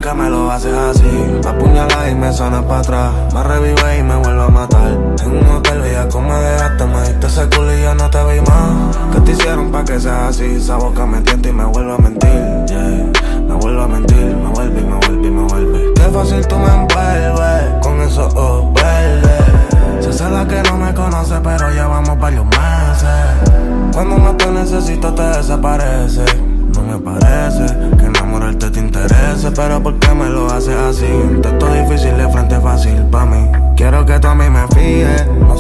qué me lo haces así? Apuñalas y me sonas para atrás. Me revive y me vuelve a matar. En un hotel veía cómo me dejaste, me diste ese culo y ya no te vi más. ¿Qué te hicieron pa' que seas así? Esa boca me tienta y me vuelve a mentir, yeah. Me vuelve a mentir, me vuelve y me vuelve y me vuelve. Qué fácil tú me envuelves con esos ojos verdes. Se sabe la que no me conoce, pero ya vamos varios meses. Cuando no te necesito te desaparece. No me parece que enamorarte te interese, pero ¿por qué me lo haces así? Un texto difícil de frente fácil pa' mí. Quiero que tú a mí me fijes.